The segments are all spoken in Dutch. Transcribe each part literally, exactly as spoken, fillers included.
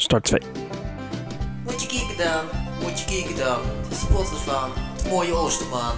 Start twee. Moet je kijken dan, moet je kijken dan. De spotters van het mooie Oosterman.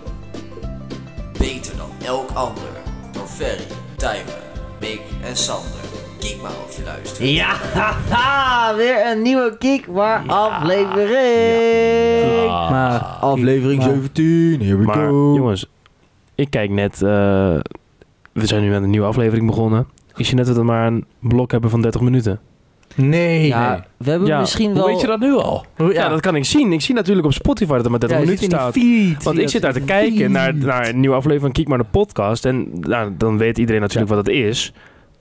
Beter dan elk ander. Door Ferry, Tijmen, Mick en Sander. Kijk maar of je luistert. Ja, haha, weer een nieuwe Kiek maar ja. aflevering. Ja. Maar aflevering maar. zeventien, here we maar, go. Jongens, ik kijk net, uh, we zijn nu met een nieuwe aflevering begonnen. Ik zie net dat we maar een blok hebben van dertig minuten. Nee. Ja, nee. we hebben ja. misschien wel... Hoe weet je dat nu al? Ja, ja, dat kan ik zien. Ik zie natuurlijk op Spotify dat er maar dertig ja, minuten staat. Feed, Want ik zit daar te kijken feed. naar, naar een nieuwe aflevering van Kiek maar de podcast. En nou, dan weet iedereen natuurlijk ja. wat het is.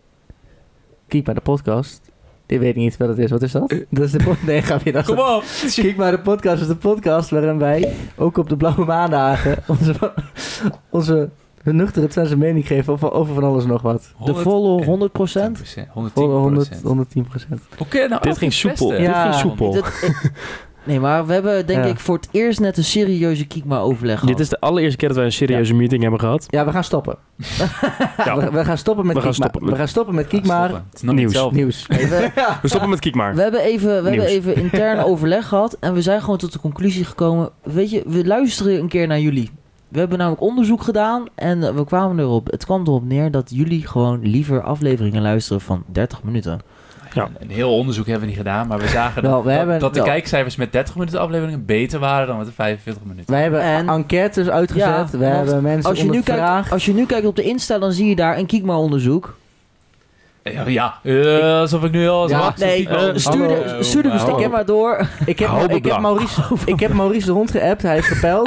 Kiek maar de podcast. Ik weet niet wat het is. Wat is dat? Dat is de podcast. Nee, ga je dat. Kom op. Kiek maar de podcast is de podcast waarin wij ook op de blauwe maandagen onze, onze nuchtere Twentse mening geven over, over van alles en nog wat. De volle honderd procent? Volle honderd, honderdtien procent. Hoe kun je nou Dit ging soepel. Ja, Dit ging soepel. Dat, nee, maar we hebben denk ja. ik voor het eerst net een serieuze Kiek maar overleg gehad. Dit is de allereerste keer dat wij een serieuze ja. meeting hebben gehad. Ja, we gaan stoppen. ja. we, we gaan stoppen met we Kiek gaan stoppen maar. We gaan stoppen met Kiek maar. Het is nog nieuws. Nieuws. Nee, we, ja. we stoppen met Kiek maar. We hebben even, we hebben even intern overleg gehad en we zijn gewoon tot de conclusie gekomen. Weet je, we luisteren een keer naar jullie. We hebben namelijk onderzoek gedaan en we kwamen erop. Het kwam erop neer dat jullie gewoon liever afleveringen luisteren van dertig minuten. Ja. Een heel onderzoek hebben we niet gedaan, maar we zagen wel, we dat, hebben, dat de wel. kijkcijfers met dertig minuten afleveringen beter waren dan met de vijfenveertig minuten. Wij hebben en, enquêtes uitgezet, ja, we hebben mensen als je, nu kijkt, als je nu kijkt op de Insta, dan zie je daar een Kiek maar onderzoek. Ja, ja. Uh, alsof ik nu al... Ja, nee, uh, stuur de, stuur de bestek maar door. Ik heb, ik, heb Maurice, ik heb Maurice de hond geappt, hij is gepeld.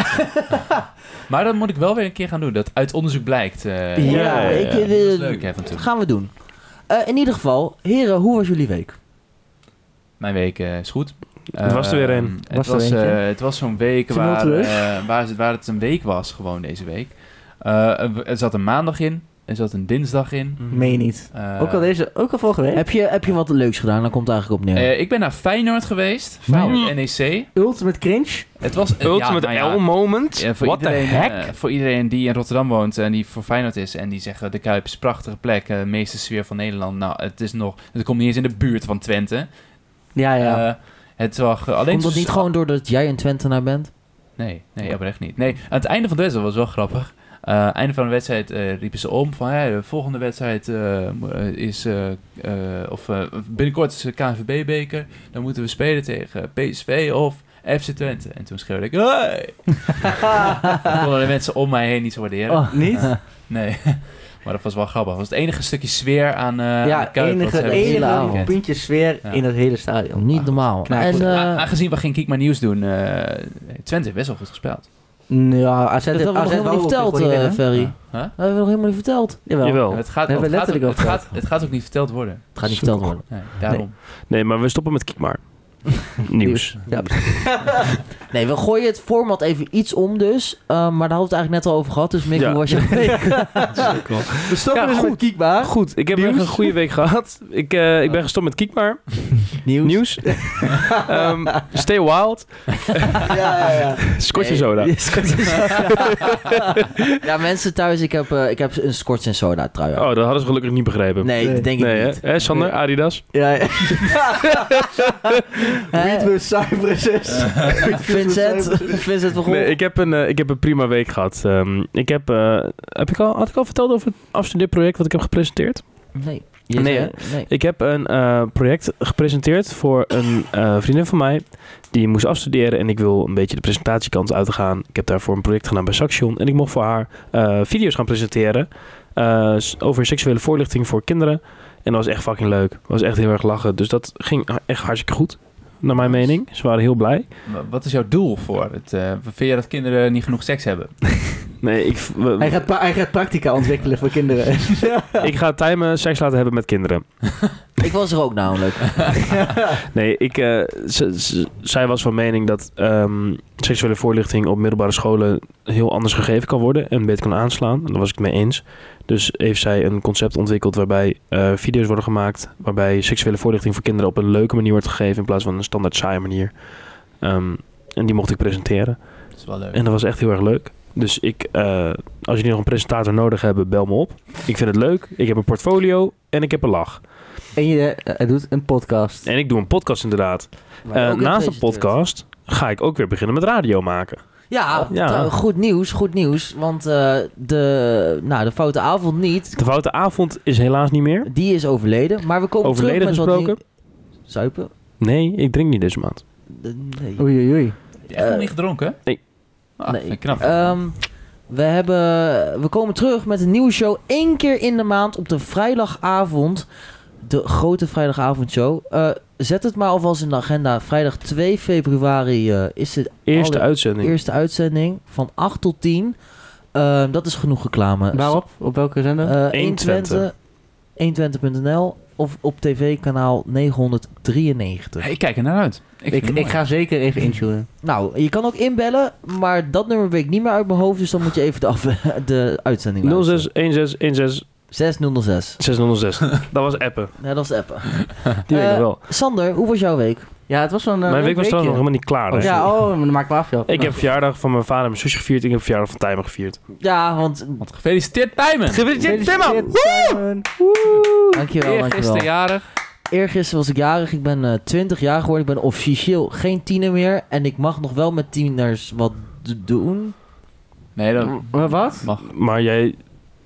Maar dat moet ik wel weer een keer gaan doen, dat uit onderzoek blijkt. Uh, ja, ja, ja, ik, ja. Uh, dat is leuk, hè, van toen. Gaan we doen. Uh, in ieder geval, heren, hoe was jullie week? Mijn week uh, is goed. Het was er weer een. Uh, het, was, uh, het was zo'n week waar, uh, waar, het, waar het een week was, gewoon deze week. Uh, er zat een maandag in. Er zat een dinsdag in. Meen je niet. Uh, ook al deze, ook al vorige week. Heb je, heb je wat leuks gedaan? Dan komt het eigenlijk op neer. Uh, ik ben naar Feyenoord geweest. Feyenoord N E C. Ultimate cringe. Het was uh, Ultimate ja, nou L moment. Ja, voor, What iedereen, the heck? Uh, voor iedereen die in Rotterdam woont en die voor Feyenoord is en die zeggen de Kuip is een prachtige plek, uh, meeste sfeer van Nederland. Nou, het is nog, het komt niet eens in de buurt van Twente. Ja, ja. Uh, het was uh, alleen. Komt dat niet gewoon doordat jij een Twentenaar bent? Nee, nee, oprecht niet. Nee, aan het einde van de wedstrijd was wel grappig. Uh, einde van de wedstrijd uh, riepen ze om van hey, de volgende wedstrijd uh, is uh, uh, of uh, binnenkort is de K N V B-beker. Dan moeten we spelen tegen P S V of F C Twente. En toen schreeuwde ik hey! Dan konden de mensen om mij heen niet zo waarderen. Oh, niet? Nee. Maar dat was wel grappig. Dat was het enige stukje sfeer aan, uh, ja, aan de Kuip. enige, Het enige puntje sfeer ja. in het hele stadion. Niet normaal. Nou, en, uh, aangezien we geen Kiek maar nieuws doen, uh, Twente heeft best wel goed gespeeld. Ja, A Z dat hebben we nog helemaal niet verteld, uh, Ferry. Huh? Dat hebben we nog helemaal niet verteld. Jawel. Jawel. Ja, het gaat, het, het, gaat ook, het, gaat, het gaat ook niet verteld worden. Het gaat niet verteld worden. Nee, daarom. Nee. nee, maar we stoppen met Kiek maar. Nieuws. Ja. Nee, we gooien het format even iets om dus. Uh, maar daar hadden we het eigenlijk net al over gehad. Dus Mick, ja. hoe was je week? We stoppen ja, dus goed. met Kiek maar. Goed, ik heb echt een goede week gehad. Ik, uh, ik ben gestopt met Kiek maar. Nieuws. Nieuws. um, stay wild. ja, ja, ja. Scotch en soda. Ja, mensen thuis, ik heb, uh, ik heb een Scotch en soda trui. Oh, dat hadden ze gelukkig niet begrepen. Nee, dat denk ik nee, niet. Hè? Hè, Sander, Adidas? Ja, ja. Weet we Cyprus is. Vincent, Vincent van Gogh. Nee, ik heb een, uh, ik heb een prima week gehad. Um, ik heb, uh, heb ik al, had ik al verteld over het afstudeerproject wat ik heb gepresenteerd? Nee. Nee, zei, nee, ik heb een uh, project gepresenteerd voor een uh, vriendin van mij. Die moest afstuderen en ik wil een beetje de presentatiekant uitgaan. Ik heb daarvoor een project gedaan bij Saxion. En ik mocht voor haar uh, video's gaan presenteren. Uh, over seksuele voorlichting voor kinderen. En dat was echt fucking leuk. Dat was echt heel erg lachen. Dus dat ging echt hartstikke goed. Naar mijn mening. Ze waren heel blij. Wat is jouw doel voor het? Uh, vind je dat kinderen niet genoeg seks hebben? Nee, ik... We, hij, gaat, hij gaat practica ontwikkelen voor kinderen. Ik ga Tijmen seks laten hebben met kinderen. Ik was er ook namelijk. Nee, ik, uh, z- z- zij was van mening dat um, seksuele voorlichting op middelbare scholen heel anders gegeven kan worden en beter kan aanslaan. En daar was ik het mee eens. Dus heeft zij een concept ontwikkeld waarbij uh, video's worden gemaakt, waarbij seksuele voorlichting voor kinderen op een leuke manier wordt gegeven in plaats van een standaard saaie manier. Um, en die mocht ik presenteren. Dat is wel leuk. En dat was echt heel erg leuk. Dus ik, uh, als jullie nog een presentator nodig hebben, bel me op. Ik vind het leuk. Ik heb een portfolio en ik heb een lach. En je uh, doet een podcast. En ik doe een podcast inderdaad. Uh, naast de podcast ga ik ook weer beginnen met radio maken. Ja, ja. T- goed nieuws, goed nieuws. Want uh, de, nou, de Foute Avond niet. De Foute Avond is helaas niet meer. Die is overleden. Maar we komen overleden terug met gesproken? wat nieuw... Zuipen? Nee, ik drink niet deze maand. De, nee. Oei, oei, oei. Heb je echt Uh, nog niet gedronken? Nee. Ah, nee. vind ik knap. Um, we, hebben, we komen terug met een nieuwe show. Eén keer in de maand op de vrijdagavond. De grote vrijdagavondshow. Uh, zet het maar alvast in de agenda. Vrijdag twee februari uh, is de Eerste uitzending. eerste uitzending. Van acht tot tien. Uh, dat is genoeg reclame. Waarop? Op welke zender? Uh, honderdtwintig. honderdtwintig punt n l of op tv kanaal negenhonderddrieënnegentig. Hey, ik kijk er naar uit. Ik, ik, ik ga zeker even intunen. Nou, je kan ook inbellen, maar dat nummer weet ik niet meer uit mijn hoofd, dus dan moet je even de, af, de uitzending nul luisteren. zes een zes een zes zes nul nul zes. zes nul zes. Dat was appen. Ja, dat is appen. Die weet ik Uh, wel. Sander, hoe was jouw week? Ja, het was zo'n... Uh, Mijn week was trouwens nog weekje. helemaal niet klaar. Oh, hè. ja, oh, maar dan maak me af, joh. Ik heb verjaardag van mijn vader en mijn zusje gevierd. Ik heb verjaardag van Tijmen gevierd. Ja, want... Want gefeliciteerd, Tijmen! Gefeliciteerd, Timon! Timon! Dankjewel, dankjewel. Eergisteren jarig. Eergisteren was ik jarig. Ik ben uh, twintig jaar geworden. Ik ben officieel geen tiener meer. En ik mag nog wel met tieners wat d- doen. Nee, dat Uh, wat? mag. Maar jij...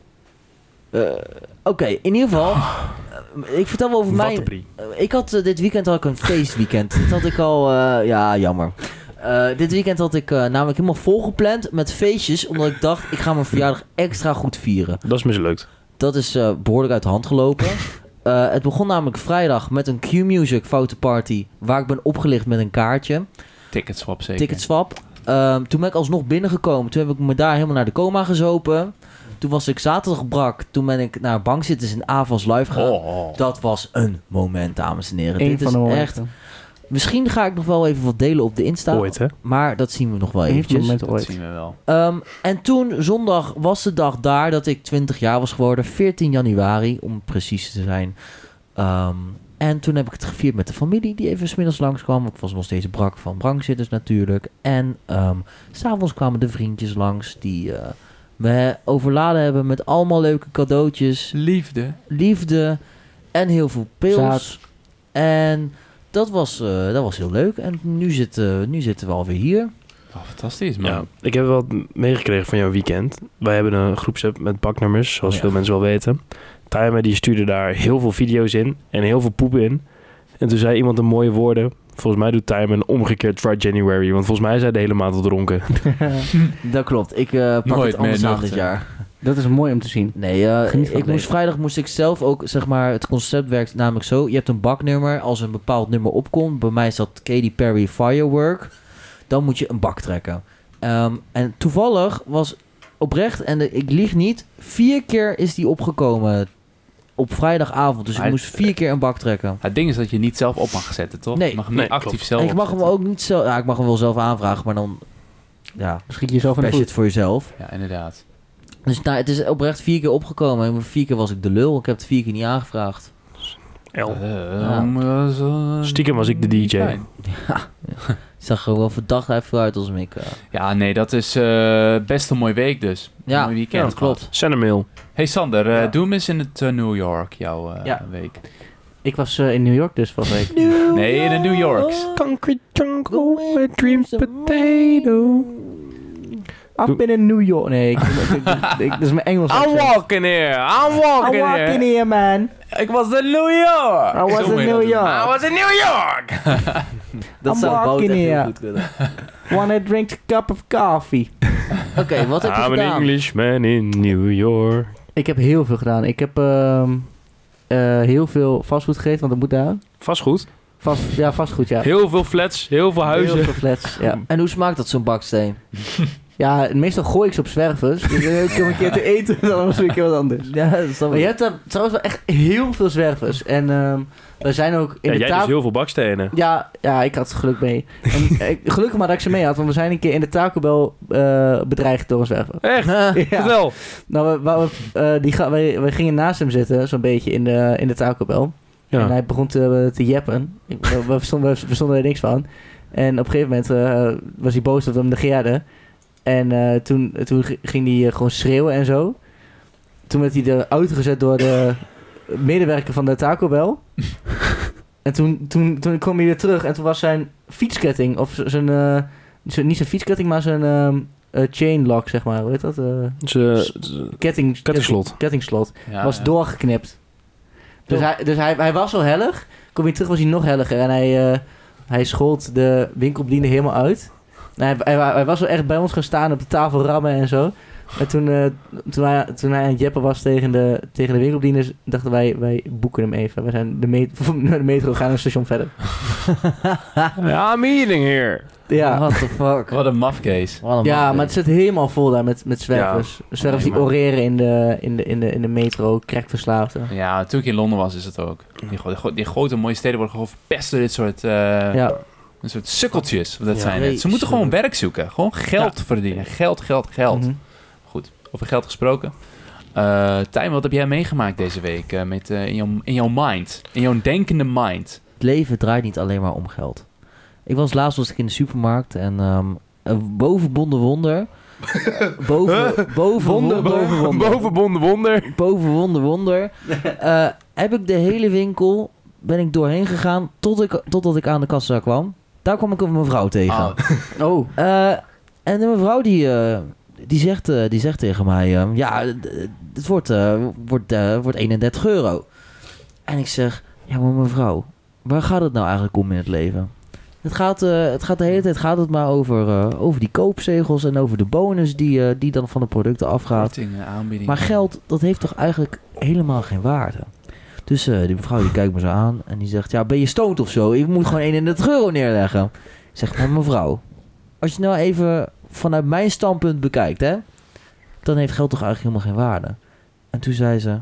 Uh, Oké, okay, in ieder geval... Uh, ik vertel wel over mijn... Wattebrie. Uh, ik had uh, dit weekend had ik een feestweekend. Dit had ik al... Uh, ja, jammer. Uh, dit weekend had ik uh, namelijk helemaal volgepland met feestjes. Omdat ik dacht, ik ga mijn verjaardag extra goed vieren. Dat is mislukt. Dat is uh, behoorlijk uit de hand gelopen. Uh, het begon namelijk vrijdag met een Q-Music foute party. Waar ik ben opgelicht met een kaartje. Ticketswap zeker. Ticketswap. Uh, toen ben ik alsnog binnengekomen. Toen heb ik me daar helemaal naar de coma gezopen. Toen was ik zaterdag brak. Toen ben ik naar Bankzitters in Avals live gegaan. Oh. Dat was een moment, dames en heren. Eén Dit van is de momenten. echt... Misschien ga ik nog wel even wat delen op de Insta. Ooit, hè? Maar dat zien we nog wel Eén van de eventjes. momenten Dat ooit. zien we wel. Um, en toen, zondag, was de dag daar dat ik twintig jaar was geworden. veertien januari, om precies te zijn. Um, en toen heb ik het gevierd met de familie die even 's middags langskwam. Ik was nog steeds brak van Bankzitters natuurlijk. En um, 's avonds kwamen de vriendjes langs die uh, me overladen hebben met allemaal leuke cadeautjes. Liefde. Liefde en heel veel pils. Zaad. En dat was, uh, dat was heel leuk. En nu zitten, nu zitten we alweer hier. Oh, fantastisch, man. Ja, ik heb wel meegekregen van jouw weekend. Wij hebben een groepsapp met baknummers, zoals Ja. veel mensen wel weten. Tijmen die stuurde daar heel veel video's in en heel veel poep in. En toen zei iemand een mooie woorden. Volgens mij doet Tijmen een omgekeerd Dry January. Want volgens mij zijn de hele maand al dronken. Dat klopt. Ik uh, pak Nooit het anders meer aan dit nuchter. jaar. Dat is mooi om te zien. Nee, uh, Geniet van ik het moest leven. vrijdag moest ik zelf ook, zeg maar, het concept werkt namelijk zo. Je hebt een baknummer, als een bepaald nummer opkomt. Bij mij is dat Katy Perry Firework. Dan moet je een bak trekken. Um, en toevallig was oprecht, en de, ik lieg niet, vier keer is die opgekomen op vrijdagavond. Dus ik Hij- moest vier keer een bak trekken. Het ding is dat je niet zelf op mag zetten, toch? Nee. Je mag hem Nee, niet actief klopt. zelf En ik mag hem opzetten. ook niet zo, ja, ik mag hem wel zelf aanvragen, maar dan, ja, Schiet je jezelf in de pers je voet. het voor jezelf. Ja, inderdaad. Dus nou, het is oprecht vier keer opgekomen. En vier keer was ik de lul. Ik heb het vier keer niet aangevraagd. El. Ehm, eh, zo- Stiekem was ik de D J. Fijn. Ik zag er wel verdacht uit vooruit als ik. Uh, Ja, nee, dat is eh, best een mooi week dus. Ja, een mooi weekend ja, dat klopt. gehad. Send een mail. Hey Sander, eh, Ja. doe hem eens in het eh, New York, jouw eh, Ja. week. Ik was uh, in New York dus van week. Nee, in de New Yorks. Concrete jungle with dream potato. I've been in New York. Nee, ik, ik, ik, ik- dat is mijn Engels I'm accent. walking here. I'm walking, I'm walking here. here, man. Ik was in New York! I was Zo in moet je New dat doen. York. I was in New York. Dat I'm zou Bout walking echt heel here. goed kunnen. Wanna drink a cup of coffee? Oké, wat heb je I'm an gedaan? Englishman in New York. Ik heb heel veel gedaan. Ik heb ehm, eh, heel veel fastfood gegeten, want dat moet daar. Vastgoed. Vast, ja, vastgoed, ja. Heel veel flats, heel veel huizen. Heel veel flats, ja. En hoe smaakt dat, zo'n baksteen? Ja, meestal gooi ik ze op zwervers. Dus dan heb ik hem een keer te eten, dan was het een keer wat anders. Ja, dat is dan Maar je hebt daar trouwens wel echt heel veel zwervers. En ehm, we zijn ook in Ja, de jij taal... dus heel veel bakstenen. Ja, ja, ik had geluk mee. En, ik, gelukkig maar dat ik ze mee had, want we zijn een keer in de Taco Bell eh, bedreigd door een zwerver. Echt? Ja. Vertel. Nou, we, we, eh, die ga, wij, wij gingen naast hem zitten, zo'n beetje in de, in de Taco Bell. En Ja. hij begon te, te jeppen. Ik- We, we, verstonden, we verstonden er niks van. En op een gegeven moment eh, was hij boos dat we hem negeerden. En eh, toen, toen g- ging hij eh, gewoon schreeuwen en zo. Toen werd hij de auto gezet door de, medewerker van de Taco Bell. En toen, toen, toen kwam hij weer terug en toen was zijn fietsketting, of z- zijn, uh, zijn niet zijn fietsketting, maar zijn uh, uh, chain lock, zeg maar, hoe heet dat? Uh, Ze, ketting, kettingslot. kettingslot. Ja, was ja. doorgeknipt. Dus, Toch? hij, dus hij, hij was al hellig. Kom je terug, was hij nog helliger. En hij, uh, hij schold de winkelbediende helemaal uit. En hij, hij, hij was wel echt bij ons gaan staan op de tafel rammen en zo. En toen, uh, toen, hij, toen hij aan het jeppen was tegen de, tegen de winkelbedienders, dachten wij, wij boeken hem even. We zijn de met- naar de metro gaan en het station verder. Ja, meeting here. Ja, What the fuck? Wat een mafcase. Wat een ja maffe. maar het zit helemaal vol daar met, met zwervers. Zwervers die Nee, maar- oreren in de, in de, in de, in de metro, crackverslaafden. Ja, toen ik in Londen was, is het ook. Die, gro- die, gro- die grote mooie steden worden gewoon verpest door dit soort, uh, Ja. een soort sukkeltjes. Dat Ja. zijn het. Ze moeten gewoon werk zoeken. Gewoon geld verdienen. Geld, geld, geld. Mhm. Goed, over geld gesproken. Uh, Tijmen, wat heb jij meegemaakt deze week uh, met, uh, in, jouw, in jouw mind? In jouw denkende mind? Het leven draait niet alleen maar om geld. Ik was laatst was ik in de supermarkt en um, boven Bonde Wonder... boven, boven, Wonder, boven Wonder... boven Bonde Wonder. boven Wonder Wonder... uh, heb ik de hele winkel... ben ik doorheen gegaan tot ik, totdat ik aan de kassa kwam. Daar kwam ik een mevrouw tegen. Oh. Oh, Uh, en de mevrouw die, uh, die, zegt, uh, die zegt tegen mij... Uh, ja, d- het wordt, uh, wordt, uh, wordt eenendertig euro. En ik zeg... Ja, maar mevrouw... waar gaat het nou eigenlijk om in het leven? Het gaat, uh, het gaat de hele tijd gaat het maar over, uh, over die koopzegels... en over de bonus die, uh, die dan van de producten afgaat. Kortingen, aanbiedingen. Maar geld, dat heeft toch eigenlijk helemaal geen waarde? Dus uh, die mevrouw die kijkt me zo aan en die zegt... Ja, ben je stoned of zo? Ik moet gewoon eenendertig euro neerleggen. Ik zeg, maar mevrouw... Als je nou even vanuit mijn standpunt bekijkt, hè... dan heeft geld toch eigenlijk helemaal geen waarde. En toen zei ze...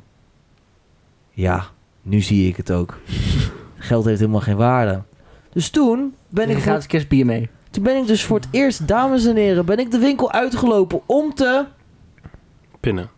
Ja, nu zie ik het ook. Geld heeft helemaal geen waarde. Dus toen ben, ik ik voor, ga kerstbier mee. toen ben ik dus voor het eerst, dames en heren... ben ik de winkel uitgelopen om te... Pinnen.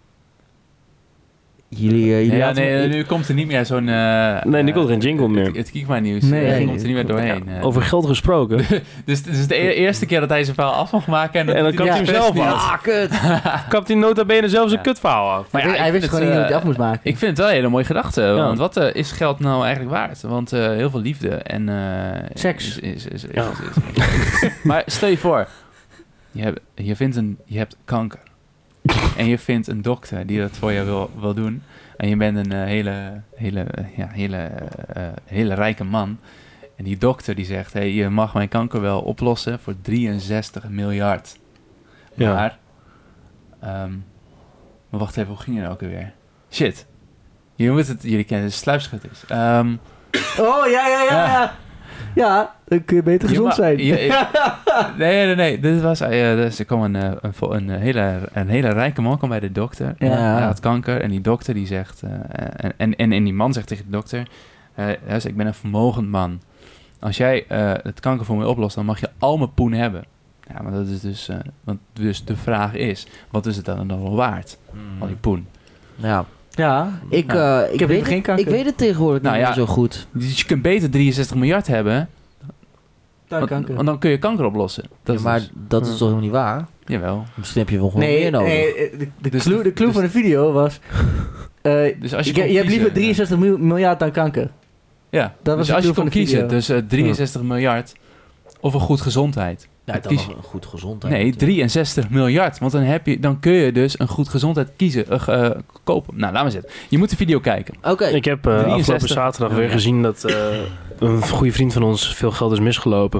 Jullie, uh, jullie Ja, laten nee, me- nu komt er niet meer zo'n... Uh, Nee, nu komt er geen jingle meer. Het, het Kiekma nieuws. Nee, Nee, geen- komt er niet meer doorheen. uh. Over geld gesproken. Dus het is de e- eerste keer dat hij zijn verhaal af mag maken. En, En dan doet kapt hij hem expres zelf niet. af. Ah, kut. Kapt hij nota bene zelf zijn Ja. kutverhaal af. Maar ja, hij ik wist vind gewoon niet het, hoe hij het uh, af moest maken. Ik vind het wel een hele mooie gedachte. Ja. Want wat uh, is geld nou eigenlijk waard? Want uh, heel veel liefde en... Uh, Seks. Is, is, is, is- Ja. is- is- maar stel je voor. Je, hebt, je, vindt een, je hebt kanker. En je vindt een dokter die dat voor je wil, wil doen. En je bent een uh, hele, hele, uh, ja, hele, uh, hele rijke man. En die dokter die zegt... Hey, je mag mijn kanker wel oplossen voor drieënzestig miljard. Ja. Maar... ehm, maar wacht even, hoe ging het nou ook alweer? Shit. Je moet het, jullie kennen het, sluipschutters. Ehm Oh, ja, ja, ja, Ja. ja. Ja, dan kun je beter Je gezond ma- zijn. je- je- nee, nee, nee. Dit was, uh, dus er kwam een, uh, een, vo- een, hele, een hele rijke man kwam bij de dokter. Ja. Hij had kanker en die dokter die zegt... Uh, en, en, en, en die man zegt tegen de dokter... Uh, hij zegt, ik ben een vermogend man. Als jij uh, het kanker voor me oplost, dan mag je al mijn poen hebben. Ja, maar dat is dus... Uh, want dus de vraag is, wat is het dan dan wel waard? Al die poen. Ja, Ja, ik, Ja. uh, ik, heb weet even geen het, kanker. ik weet het tegenwoordig Nou niet ja. meer zo goed. Dus je kunt beter drieënzestig miljard hebben... daar Want, kanker. want dan kun je kanker oplossen. Dat Ja, is maar dus- dat is toch helemaal niet waar? Jawel. Misschien heb je wel gewoon Nee, meer nodig. nee eh, de, de Dus- clue, de clue dus- van de video was... eh, Dus als je, je, kon je hebt kiezen- liever drieënzeg mil- miljard dan kanker. Ja, Dat was dus de als je clue kon van de kiezen video. tussen drieënzestig miljard of een goed gezondheid. Ja, dan dan kies- nog een goed gezondheid. Nee, natuurlijk. drieënzestig miljard. Want dan, heb je, dan kun je dus een goed gezondheid kiezen, uh, uh, kopen. Nou, laat maar zitten. Je moet de video kijken. Oké. Ik heb uh, afgelopen drieënzestig. zaterdag weer Ja. gezien dat uh, een goede vriend van ons veel geld is misgelopen.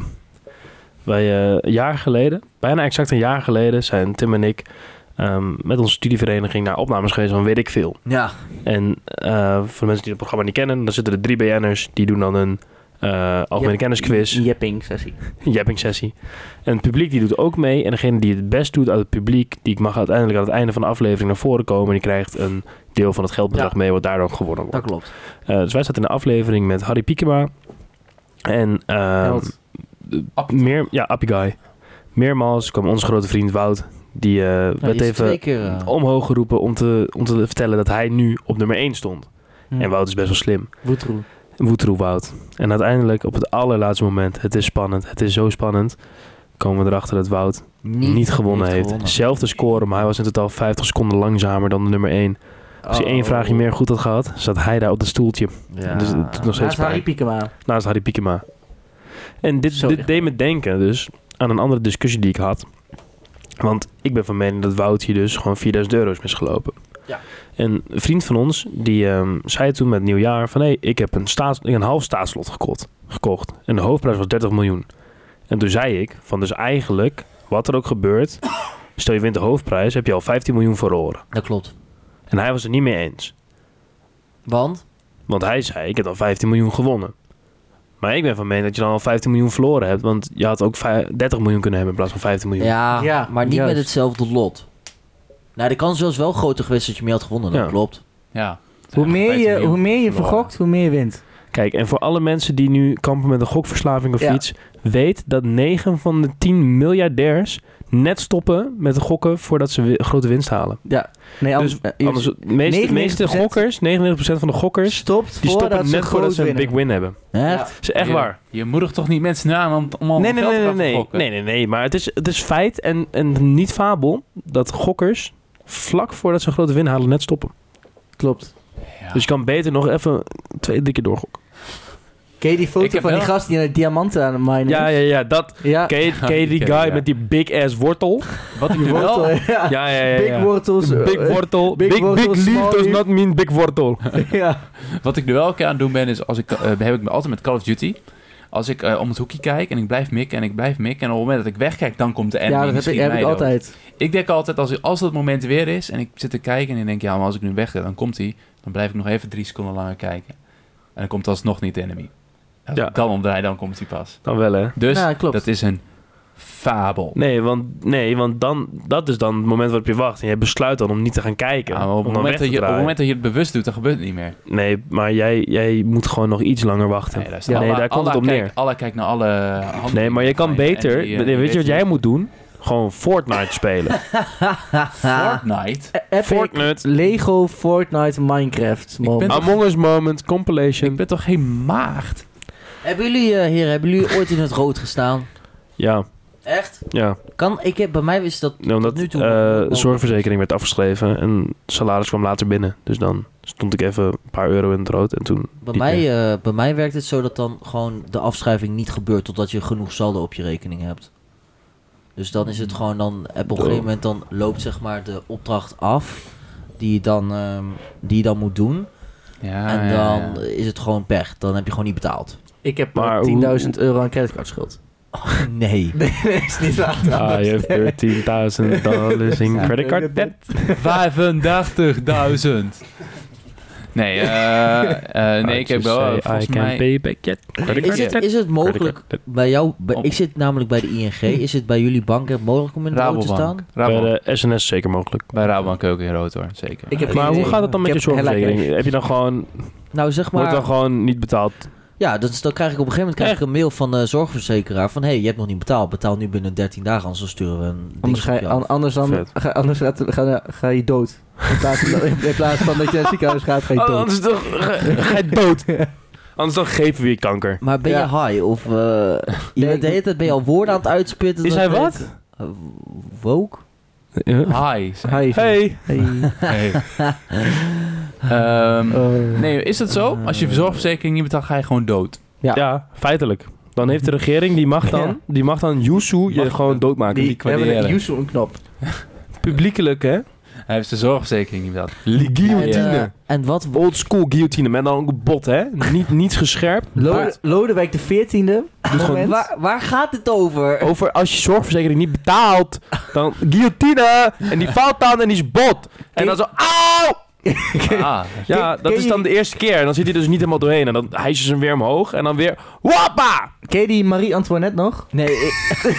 Wij uh, een jaar geleden, bijna exact een jaar geleden, zijn Tim en ik um, met onze studievereniging naar opnames geweest van weet ik veel. Ja. En uh, voor de mensen die het programma niet kennen, dan zitten er drie B N'ers die doen dan een uh, algemene Jep- kennisquiz, Jepping sessie. jepping sessie. En het publiek die doet ook mee. En degene die het best doet uit het publiek, die mag uiteindelijk aan het einde van de aflevering naar voren komen. En die krijgt een deel van het geldbedrag Ja. mee, wat daar dan gewonnen wordt. Dat klopt. Uh, dus wij zaten in de aflevering met Harry Piekema. En uh, Held. meer, ja, Appie Guy. Meermaals kwam onze grote vriend Wout. Die uh, Ja, werd die is even twee keer, uh, omhoog geroepen om te, om te vertellen dat hij nu op nummer één stond. Hm. En Wout is best wel slim. Woetroe. Woetroe Wout. En uiteindelijk op het allerlaatste moment, het is spannend, het is zo spannend, komen we erachter dat Wout niet, gewonnen heeft. gewonnen. Zelfde score, maar hij was in totaal vijftig seconden langzamer dan de nummer één. Als hij Oh. één vraagje meer goed had gehad, zat hij daar op het stoeltje. Ja. Dus het doet nog steeds Naast Harry pijn. Piekema. Naast Harry Piekema. En dit, Zo dit echt. deed me denken dus aan een andere discussie die ik had. Want ik ben van mening dat Wout hier dus gewoon vierduizend euro is misgelopen. Ja. En een vriend van ons, die um, zei toen met nieuwjaar van... hé, hey, ik heb een, staats, een half staatslot gekocht, gekocht. En de hoofdprijs was dertig miljoen. En toen zei ik van dus eigenlijk, wat er ook gebeurt... stel je wint de hoofdprijs, heb je al vijftien miljoen verloren. Dat klopt. En hij was het niet mee eens. Want? Want hij zei, ik heb al vijftien miljoen gewonnen. Maar ik ben van mening dat je dan al vijftien miljoen verloren hebt. Want je had ook vijf, dertig miljoen kunnen hebben in plaats van vijftien miljoen. Ja, Ja, maar niet juist. met hetzelfde lot. Nou, de kans was wel groter geweest dat je meer had gewonnen. Dat Ja. klopt. Ja. Hoe meer je, vijftien hoe meer je verloren. vergokt, hoe meer je wint. Kijk, en voor alle mensen die nu kampen met een gokverslaving of Ja. iets... weet dat negen van de tien miljardairs net stoppen met de gokken... voordat ze wi- grote winst halen. Ja. Nee, an- Dus eh, anders, de meeste, de meeste negenennegentig procent gokkers, negenennegentig procent van de gokkers... stopt die voordat stoppen ze net voordat groot ze een winnen. big win hebben. Echt? Dat is echt je, waar. Je moedigt toch niet mensen aan om, om al Nee, nee, geld nee, te nee, gaan nee, gokken? nee, nee, nee, maar het is, het is feit en, en niet fabel dat gokkers vlak voordat ze een grote win halen net stoppen. Klopt. Ja. Dus je kan beter nog even twee, drie keer doorgokken. Ken je die Ik foto heb van die wel- gast die aan de diamanten aan het minen Ja, is? ja, ja, dat. Ja. Ken je, ken je die die ken ik, guy ja. met die big ass wortel? Wat ik Die nu wortel, wel... ja. Ja, ja, ja. ja. Big wortels. Big eh, wortel. big Big, big, wortel, leaf small does leaf. not mean big wortel. ja. Wat ik nu wel een keer aan het doen ben, is als ik, uh, heb ik me altijd met Call of Duty. Als ik uh, om het hoekje kijk en ik blijf mikken en ik blijf mikken. En op het moment dat ik wegkijk, dan komt de enemy. Ja, dat en heb ik, schiet heb mij ik dood. altijd. Ik denk altijd, als, als dat moment weer is en ik zit te kijken en ik denk, ja, maar als ik nu weg ga, dan komt hij. Dan blijf ik nog even drie seconden langer kijken. En dan komt alsnog niet de enemy. Als Ja. ik dan omdraai, dan komt hij pas. Dan wel, hè? Dus Ja, klopt. dat is een fabel. Nee, want, nee, want dan, dat is dan het moment waarop je wacht. En je besluit dan om niet te gaan kijken. Ja, maar op, om het dan moment weg dat te je, op het draaien. moment dat je het bewust doet, dan gebeurt het niet meer. Nee, maar jij, jij moet gewoon nog iets langer wachten. Nee, luister, Ja. Nee, Allah- daar komt het Allah op kijkt- neer. Allah kijkt naar alle handelingen Nee, maar je kan van en beter... die, eh, weet, die je wat jij moet doen? Gewoon Fortnite spelen. Fortnite? Epic, Fortnite. Lego, Fortnite, Minecraft. ben- moment. Among Us moment, compilation. Ik ben toch geen maagd? Hebben jullie, eh, heren, hebben jullie ooit in het rood gestaan? Ja, Echt? ja. Kan, ik heb, bij mij is dat Nou, omdat tot nu toe... eh, wel- wel- zorgverzekering werd afgeschreven en salaris kwam later binnen. Dus dan stond ik even een paar euro in het rood en toen... Bij niet meer. mij, eh, bij mij werkt het zo dat dan gewoon de afschrijving niet gebeurt totdat je genoeg saldo op je rekening hebt. Dus dan is het gewoon dan, op een gegeven moment dan loopt zeg maar de opdracht af die je dan, ehm, die je dan moet doen. Ja, en ja, dan ja. is het gewoon pech. Dan heb je gewoon niet betaald. Ik heb Maar maar hoe- tienduizend euro aan creditcardschuld. Nee. Nee, nee, is niet waar. Ah, je hebt dertienduizend dollars in creditcard debt. vijfendertigduizend. Nee, eh, eh, nee, ik heb wel, Say volgens I can mij... pay back yet. Credit Is card het, debt. is het mogelijk Credit card bij jou... Bij, Op- ik zit namelijk bij de I N G. Is het bij jullie banken mogelijk om in het rood te staan? Rabobank. debt. Bij Rabobank. de S N S zeker mogelijk. Bij Rabobank ook in rood hoor, zeker. Ik heb Maar geen hoe idee. gaat het dan met Ik je heb zorgverzekering? Hella Heb je dan gewoon... Nou, zeg Wordt maar... dan gewoon niet betaald? Ja, dat is, dan krijg ik op een gegeven moment krijg ik een mail van de zorgverzekeraar van... hé, hey, je hebt nog niet betaald. Betaal nu binnen dertien dagen, anders dan sturen we een Anders ga je, dingetje op an- anders dan, Vet. ga, anders gaat, ga, ga je dood. In plaats, van, in plaats van dat je naar het ziekenhuis gaat, ga je Oh, dood. anders dan ga ga je dood. Anders dan geven we je kanker. Maar ben Ja. je high? Of uh, je Nee, bent de hele tijd ben je al woorden aan het uitspitten? Is dat hij je wat? denkt, uh, woke? Hi. zeg. Hi. Hey. Hey. Hey. Ehm, Oh. nee, is het zo? Als je zorgverzekering niet betaalt, ga je gewoon dood. Ja. Ja, feitelijk. Dan heeft de regering, die mag dan, Ja. die mag dan Yusu je Mag- gewoon doodmaken. Die, Die we hebben een waarderen. Yusu een knop. publiekelijk, hè? Hij heeft zijn zorgverzekering niet betaald. Guillotine. En, uh, en wat... Old school guillotine, met dan ook een bot, hè? Niet, niets gescherpt. Lode, Lodewijk de veertiende. gewoon- Waar, waar gaat het over? Over als je zorgverzekering niet betaalt, dan guillotine. En die valt dan en die is bot. En dan zo, auw! Ah, Ja, Ken- dat ken is je- dan de eerste keer. En dan zit hij dus niet helemaal doorheen. En dan hijsen ze hem weer omhoog. En dan weer, wappa! Ken je die Marie-Antoinette nog? Nee, ik...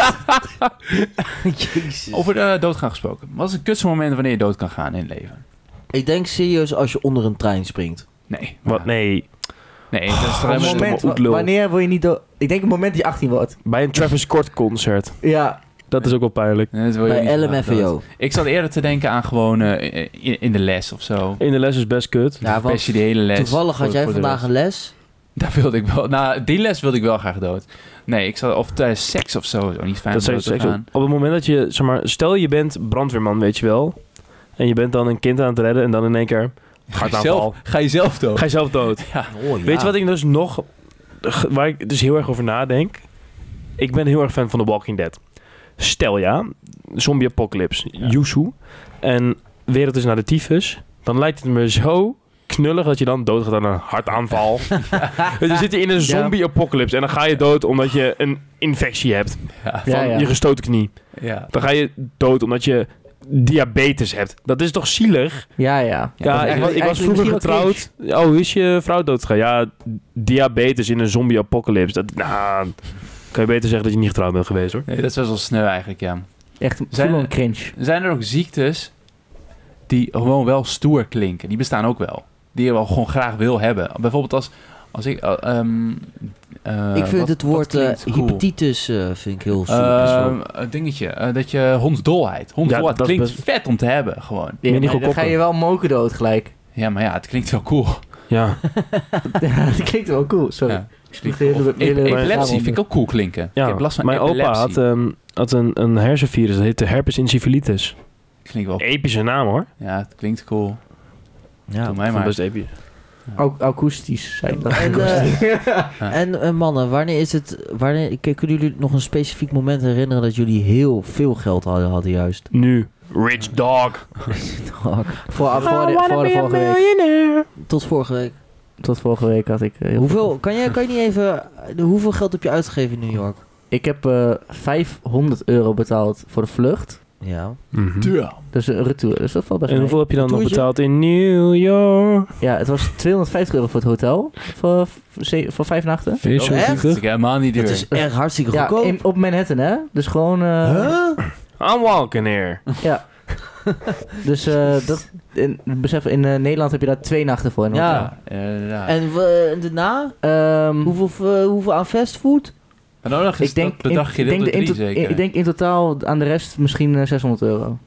Jezus. over de doodgaan gesproken. Wat is het kutste moment wanneer je dood kan gaan in het leven? Ik denk serieus als je onder een trein springt. Nee. Wat? Nee. Nee, dat is toch Een Stomme helemaal... moment, wa- oetlul. wanneer word je niet dood? Ik denk het moment dat je achttien wordt. Bij een Travis Scott concert. Ja. Dat is ook wel pijnlijk. Nee, dat wil je Bij niet L M F A dood. O. Ik zat eerder te denken aan gewoon eh, in, in de les of zo. In de les is best kut. Ja, want Best je die hele les. toevallig had voor- jij voor de vandaag rest. een les. Daar wilde ik wel... Nou, die les wilde ik wel graag dood. Nee, ik zat... Of tijdens seks of zo. Is ook niet fijn Dat om is dood te echt zo. gaan. Op het moment dat je, zeg maar, stel je bent brandweerman, weet je wel. En je bent dan een kind aan het redden en dan in één keer... Ga je, hartaanval. zelf, ga je zelf dood? Ga je zelf dood. Ja. Oh, ja. Weet je wat ik dus nog... Waar ik dus heel erg over nadenk? Ik ben heel erg fan van The Walking Dead. Stel ja, zombie apocalypse, Ja. Yuzu. En wereld is naar de tyfus. Dan lijkt het me zo knullig dat je dan doodgaat aan een hartaanval. Je zit in een zombie apocalypse en dan ga je dood omdat je een infectie hebt. Ja. Van Ja, ja. je gestoten knie. Ja. Dan ga je dood omdat je diabetes hebt. Dat is toch zielig? Ja, ja. Ja, dat is ik, was, ik was eigenlijk vroeger misschien wel getrouwd. Oh, hoe is je vrouw doodgegaan? Ja, diabetes in een zombie apocalypse. Dat, nou, kan je beter zeggen dat je niet getrouwd bent geweest, hoor. Nee, dat is best wel sneu eigenlijk, ja. Echt Zijn- full-on cringe. Zijn er ook ziektes die gewoon wel stoer klinken? Die bestaan ook wel. Die je wel gewoon graag wil hebben. Bijvoorbeeld als, als ik... uh, um, uh, ik vind wat- het wat woord uh, klinkt cool? hepatitis uh, vind ik heel super. Uh, een dingetje. Uh, dat je hondsdolheid. Hondsdolheid Ja, dat is klinkt best- vet om te hebben, gewoon. Ja, maar dan Meningokokken. ga je wel moken dood gelijk. Ja, maar ja, het klinkt wel cool. Ja. Ja, dat klinkt wel cool. Sorry. Ja. Ik slieg de hele, Of de hele ep- tafel epilepsie onder. vind ik ook cool klinken. Ik ja. heb last van Mijn opa epilepsie. had, um, had een, een hersenvirus. Dat heette herpes incivilitis. Klinkt wel... Epische naam, hoor. Ja, het klinkt cool. Ja. Doe mij Vond maar. best episch. Au- Akoestisch, zei ik dat. En, uh, Ja. en uh, mannen, wanneer is het... Wanneer, k- kunnen jullie nog een specifiek moment herinneren dat jullie heel veel geld hadden, hadden juist? Nu. Rich dog. voor, voor, de, voor de vorige week. Tot vorige week. Tot vorige week had ik... eh, heel Hoeveel, kan, je, kan je niet even... uh, hoeveel geld heb je uitgegeven in New York? Ik heb eh vijfhonderd euro betaald voor de vlucht. Ja. Mhm. Ja. Dus een retour. Dus dat valt best En mee. hoeveel heb je dan nog Toertje? betaald in New York? Ja, het was tweehonderdvijftig euro voor het hotel. Voor, voor, ze- voor vijf nachten. Vind je Oh, zo echt? zielig? Ik heb helemaal niet Dat duur. is echt hartstikke Ja, goedkoop. in, op Manhattan, hè? Dus gewoon... eh, Huh? I'm walking here. Ja. Dus eh, dat... In, besef, in eh, Nederland heb je daar twee nachten voor. in een Ja. hotel. Ja, inderdaad. En we- en daarna? Ehm, Hoeveel, uh, hoeveel aan fastfood? Maar dan nog eens ik denk, dat bedacht je in, dit ik op denk, drie de- in, zeker. ik denk in totaal aan de rest misschien eh, zeshonderd euro.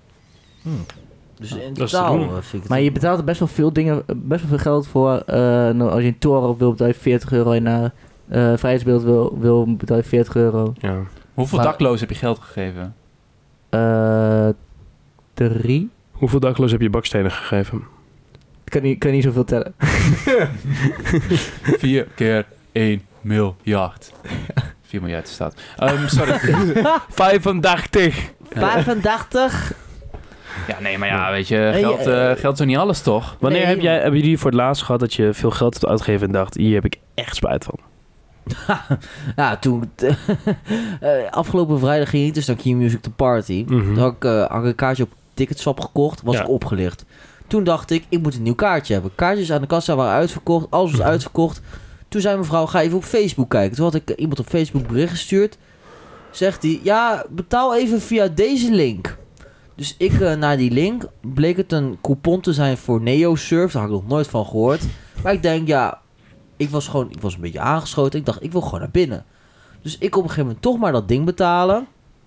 Dus in Dat is te totaal doen. uh, vind ik het... Maar je betaalt er best wel veel dingen, best wel veel geld voor. Eh, nou, als je een toren op wil, betaal je veertig euro. En naar eh vrijheidsbeeld wil, wil, betaal je veertig euro. Ja. Hoeveel Maar- daklozen heb je geld gegeven? Eh drie? Hoeveel daklozen heb je bakstenen gegeven? Ik kan niet, kan niet zoveel tellen. Vier keer één miljard. Vier miljard staat. Um, sorry. vijfentachtig. vijfentachtig? Ja, nee, maar ja, weet je, Nee, geld, eh, eh, geld is nog niet alles, toch? Wanneer Nee. heb jij, hebben jullie voor het laatst gehad dat je veel geld hebt uitgegeven en dacht, hier heb ik echt spijt van? Ja, toen... uh, afgelopen vrijdag ging ik dus naar Key Music The Party. Mhm. Toen had ik, uh, had ik een kaartje op Ticketswap gekocht. Was Ja. ik opgelicht. Toen dacht ik, ik moet een nieuw kaartje hebben. Kaartjes aan de kassa waren uitverkocht. Alles was Mhm. uitverkocht. Toen zei mevrouw, ga even op Facebook kijken. Toen had ik iemand op Facebook bericht gestuurd. Zegt hij, ja, betaal even via deze link. Dus ik uh, naar die link. Bleek het een coupon te zijn voor NeoSurf. Daar had ik nog nooit van gehoord. Maar ik denk, ja... Ik was gewoon, ik was een beetje aangeschoten. Ik dacht, ik wil gewoon naar binnen. Dus ik op een gegeven moment toch maar dat ding betalen.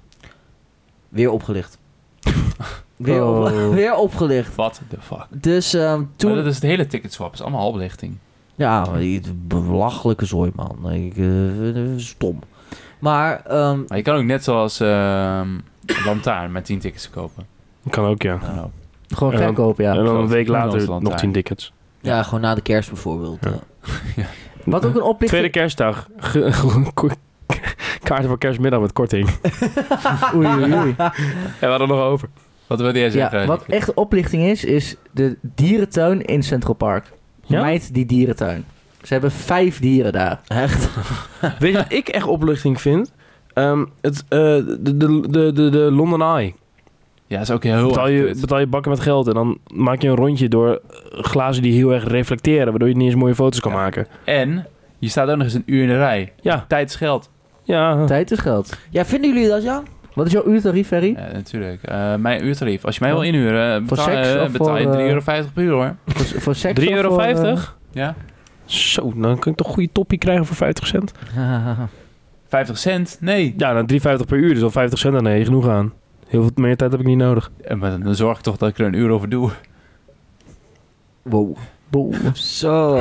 Weer opgelicht. weer, op, Oh. weer opgelicht. What the fuck? Dus um, Toen... toen... Maar dat is het hele ticketswap. Het is allemaal halblichting. Ja, het belachelijke zooi, man. Ik, uh, stom. Maar... Um, Maar je kan ook net zoals ehm Lantaarn met tien tickets kopen. Kan ook, ja. Nou, Gewoon En dan- verkopen, ja. en dan een klopt. week Van later Noord-Land nog daar. tien tickets. ja, gewoon na de kerst bijvoorbeeld. Ja. uh. Wat ook een oplichting... Tweede kerstdag. Ge- ko- Kaarten voor kerstmiddag met korting. Oei, oei, oei. En we hadden nog over. wat wil jij zeggen? Ja, wat Lieke? echt oplichting is, is de dierentuin in Central Park. Ja? Meid die dierentuin. Ze hebben vijf dieren daar. Echt? Weet je wat ik echt oplichting vind? Ehm, het, eh, de, de, de, de, de London Eye. Ja, dat is ook heel Betaal erg je, kut. betaal je bakken met geld en dan maak je een rondje door glazen die heel erg reflecteren, waardoor je niet eens mooie foto's kan Ja. maken. En je staat ook nog eens een uur in de rij. Ja, Tijd is geld. ja. Tijd is geld. Ja, vinden jullie dat, ja? Wat is jouw uurtarief, Ferry? Ja, natuurlijk. Eh, mijn uurtarief. Als je mij wil Ja. inhuren, Voor betaal, seks eh, of betaal je voor, eh, drie euro vijftig per uur, hoor. Voor, voor seks drie of euro? voor, eh, vijftig? Ja? Zo, dan kan ik toch een goede toppie krijgen voor vijftig cent? vijftig cent? Nee. Ja, dan drie vijftig per uur, dus al vijftig cent, dan nee, je genoeg aan. Heel veel meer tijd heb ik niet nodig. Eh, Maar dan zorg ik toch dat ik er een uur over doe. Wow. Boe. Zo.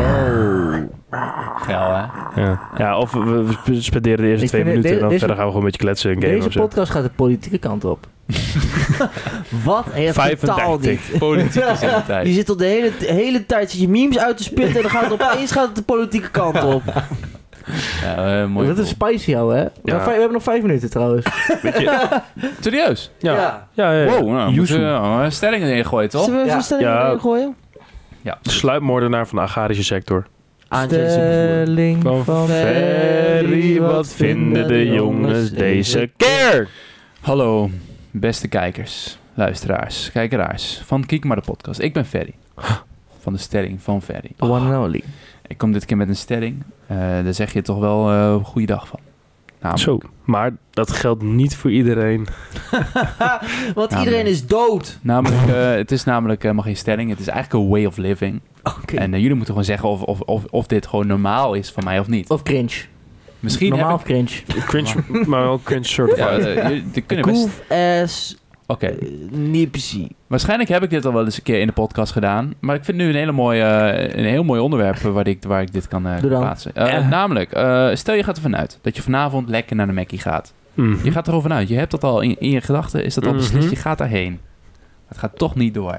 Geil, hè? Ja, ja of we, we spenderen de eerste Ik twee vind minuten de- en dan deze- verder gaan we gewoon een beetje kletsen en gamen Deze of zo. podcast gaat de politieke kant op. Wat? Echt totaal vijfendertig. niet. Politieke zintijd. Je zit al de hele, de hele tijd zit je memes uit te spitten en dan gaat het opeens gaat het de politieke kant op. Ja, uh, mooi. Dat is spicy, jou, hè? We, Ja. hebben vijf- we hebben nog vijf minuten, trouwens. Weet je? Serieus? Ja. Ja. Ja, ja, ja. Wow, nou, we Yuzu. moeten uh, stellingen ingooien, toch? Zullen we even Ja. een stelling Ja. erin gooien? Ja. De sluipmoordenaar van de agrarische sector. Stelling Van van Ferry, wat vinden de jongens deze keer? Hallo, beste kijkers, luisteraars, kijkeraars van Kiek maar de podcast. Ik ben Ferry. Van de stelling van Ferry. The one and only. Ik kom dit keer met een stelling. Uh, daar zeg je toch wel uh, goeiedag van. Namelijk, Zo, maar dat geldt niet voor iedereen. Want Ja, iedereen maar- is dood. namelijk uh, het is namelijk helemaal geen stelling. Het is eigenlijk een way of living. Oké. En uh, jullie moeten gewoon zeggen of, of, of, of dit gewoon normaal is van mij of niet. Of cringe. Misschien Normaal heb of cringe. Cringe, maar wel cringe ik... certified. Ja, uh, jullie die kunnen best... Goof ass Oké. eh, niet precies. Waarschijnlijk heb ik dit al wel eens een keer in de podcast gedaan. Maar ik vind nu een, hele mooie, uh, een heel mooi onderwerp waar ik, waar ik dit kan uh, Doe dan. plaatsen. Uh, Ja. Namelijk, uh, stel je gaat ervan uit dat je vanavond lekker naar de Mackie gaat. Mhm. Je gaat erover uit. Je hebt dat al in, in je gedachten. Is dat al Mhm. beslist? Je gaat daarheen. Het gaat toch niet door.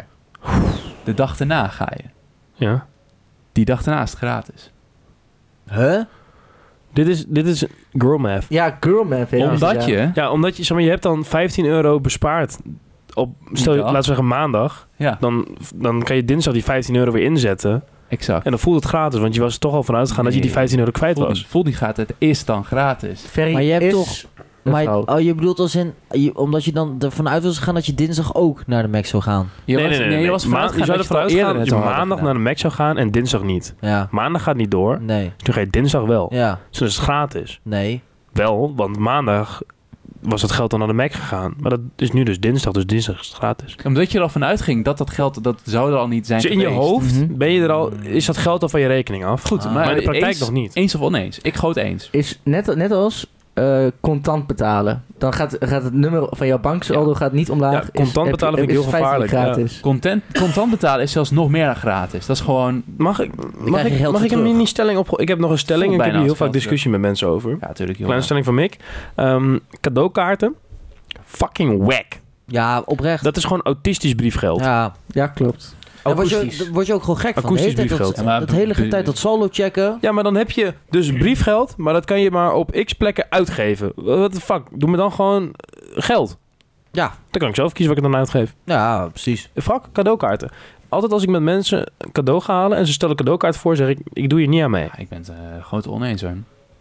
De dag daarna ga je. Ja. Die dag daarna is het gratis. Huh? Dit is, dit is girl math. Ja, girl math. heet het, Omdat ja. je... Ja, omdat je, zeg maar, je hebt dan vijftien euro bespaard op, stel je, dag. laten we zeggen maandag. Ja, Dan, dan kan je dinsdag die vijftien euro weer inzetten. exact. En dan voelt het gratis, want je was er toch al vanuit gegaan dat je die Nee. vijftien euro kwijt Voel, was. voel die gaat. Het is dan gratis. Ferry Maar je hebt is toch- een Maar vrouw. oh, je bedoelt als in, je, omdat je dan ervan uit was gegaan dat je dinsdag ook naar de Mac zou gaan. Je was, je was Ma- vanuit je zou ervan al uitgaan eerder dat je het al hadden maandag gedaan. naar de Mac zou gaan en dinsdag niet. Ja. Maandag gaat niet door, Nee. dus dan ga je dinsdag wel. Ja. Dus dan is het gratis. Nee. Wel, want maandag was dat geld dan naar de Mac gegaan. Maar dat is nu dus dinsdag, dus dinsdag is het gratis. Omdat je er al vanuit ging dat dat geld, dat zou er al niet zijn Dus in je geweest. hoofd Mhm. ben je er al, is dat geld al van je rekening af. Goed, Ah. maar, Maar in de praktijk eens, nog niet. Eens of oneens? Ik goot eens. Is net, net als eh, contant betalen. Dan gaat, gaat het nummer van jouw banksaldo gaat niet omlaag. Ja, Is- contant heb- betalen vind ik is heel feitelijk gevaarlijk, gratis. Content, contant betalen is zelfs nog meer dan gratis. Dat is gewoon... Mag ik, mag krijg je ik, geld mag voor ik een terug. mini-stelling op? Ik heb nog een stelling en ik heb bijna hier heel als vaak geld discussie met mensen over. Ja, natuurlijk. Kleine stelling van Mick. Ehm, cadeaukaarten. Fucking whack. Ja, oprecht. Dat is gewoon autistisch briefgeld. Ja. Ja, klopt. Daar word, je, Akoestisch. daar word je ook gewoon gek van. De Akoestisch hele tijd dat, briefgeld. Ja, maar- dat hele tijd dat saldo checken. Ja, maar dan heb je dus briefgeld, maar dat kan je maar op x plekken uitgeven. What the fuck? Doe me dan gewoon eh, geld. Ja. Dan kan ik zelf kiezen wat ik er dan uitgeef. Ja, precies. Fuck, cadeaukaarten. Altijd als ik met mensen een cadeau ga halen en ze stellen een cadeaukaart voor, zeg ik, ik doe je niet aan mee. Ja, ik ben het uh, groot oneens hoor.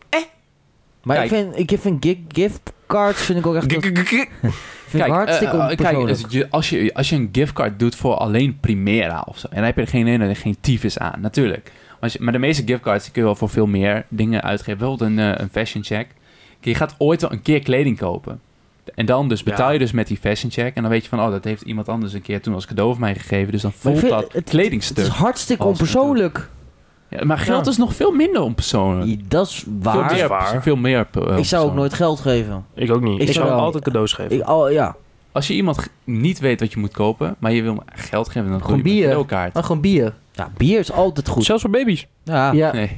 Maar Kijk. ik vind, ik vind gi- giftcards vind ik ook echt vind ik Kijk, hartstikke eh, eh, kijk onpersoonlijk. als, je, als, je, als je een giftcard doet voor alleen Primera of zo, en dan heb je er geen ene, geen tyfus aan, natuurlijk. Maar, als je, maar de meeste giftcards die kun je wel voor veel meer dingen uitgeven. Bijvoorbeeld een, uh, een fashion check. Je gaat ooit wel een keer kleding kopen. En dan dus betaal je dus met die fashion check. En dan weet je van, oh, dat heeft iemand anders een keer toen als cadeau voor mij gegeven. Dus dan Maar ik voelt vind- dat het- Het kledingstuk. is hartstikke Als het onpersoonlijk. Ja, maar geld Ja. is nog veel minder onpersoonlijk. Ja, dat is Veel waar. meer, waar. veel meer uh, Ik zou ook persoonlijk. nooit geld geven. Ik ook niet. Ik Ik, zou zou- altijd cadeaus geven. Ik, al, ja. Als je iemand g- niet weet wat je moet kopen, maar je wil hem geld geven, dan Gewoon doe je een bier. cadeaukaart. Maar gewoon bier. ja, bier is altijd goed. Zelfs voor baby's. Ja. Ja. Nee.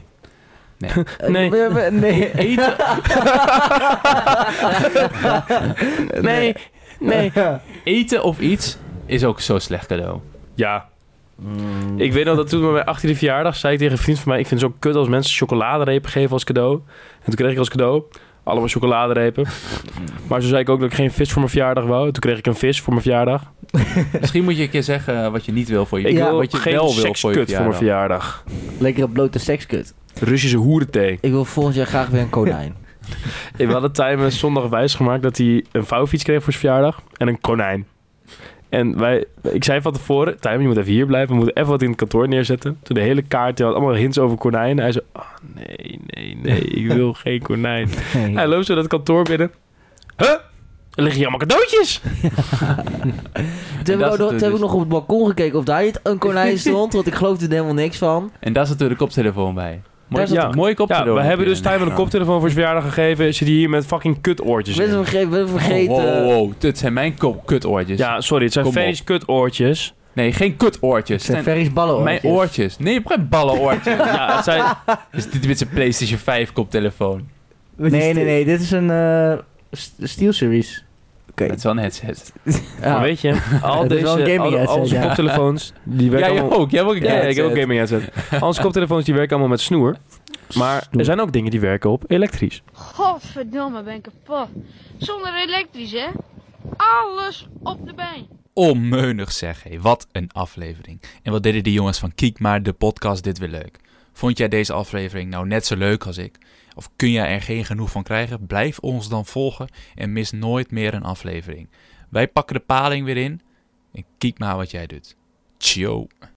Eh, Nee. We- we- nee. Eten. Nee, nee. Eten of iets is ook zo'n slecht cadeau. Ja, mm, ik weet nog dat toen bij mijn achttiende verjaardag zei ik tegen een vriend van mij, ik vind het zo kut als mensen chocoladerepen geven als cadeau. En toen kreeg ik als cadeau allemaal chocoladerepen. Maar zo zei ik ook dat ik geen vis voor mijn verjaardag wou. Toen kreeg ik een vis voor mijn verjaardag. Misschien moet je een keer zeggen wat je niet wil voor je Ik Ja, wil wat je geen wel wil voor je sekskut voor mijn verjaardag. verjaardag. Lekkere blote sekskut. Russische hoerenthee. Ik wil volgend jaar graag weer een konijn. We hadden Tijmen zondag wijs gemaakt dat hij een vouwfiets kreeg voor zijn verjaardag en een konijn. En wij, ik zei van tevoren, Tijmen, je moet even hier blijven. We moeten even wat in het kantoor neerzetten. Toen de hele kaart, die had allemaal hints over konijn. Hij zei, oh, nee, nee, nee, ik wil geen konijn. Hij loopt zo dat kantoor binnen. Huh? Er liggen hier allemaal cadeautjes. Toen heb, ik dat ook is nog, het toen heb ik dus. nog op het balkon gekeken of daar niet een konijn stond. Want ik geloofde er helemaal niks van. En daar zit er de koptelefoon bij. Mooi, Daar zit- mooie Ja, koptelefoon. we hebben dus Tijmen Tijmen een koptelefoon voor zijn verjaardag gegeven. Zit hij hier met fucking kutoortjes Ik ben in. vergeten. Ben vergeten. Oh, wow, wow, wow. Dit zijn mijn ko- kutoortjes. Ja, sorry, het zijn Kom op. Ferry's kutoortjes. Nee, geen kutoortjes. Het zijn Ferry's ballenoortjes. Mijn oortjes. Nee, je hebt geen ballenoortjes. Ja, het zijn... Is dit met zijn PlayStation vijf koptelefoon? Nee, nee, nee. Dit is een uh, SteelSeries. Oké. Het is wel een headset. Maar Ja. weet je, al Het is wel deze, een gaming al, al headset, onze ja. koptelefoons, die Ja, werken jij allemaal... ook. Jij hebt ook een Ja, headset. ik heb ook gaming headset. Al onze koptelefoons die werken allemaal met snoer. Maar Snoer. er zijn ook dingen die werken op elektrisch. Godverdomme, ben ik kapot. Zonder elektrisch, hè? Alles op de been. Onmeunig zeg, hé. Wat een aflevering. En wat deden die jongens van Kiek maar de podcast dit weer leuk. Vond jij deze aflevering nou net zo leuk als ik? Of kun jij er geen genoeg van krijgen? Blijf ons dan volgen en mis nooit meer een aflevering. Wij pakken de paling weer in en kijk maar wat jij doet. Ciao.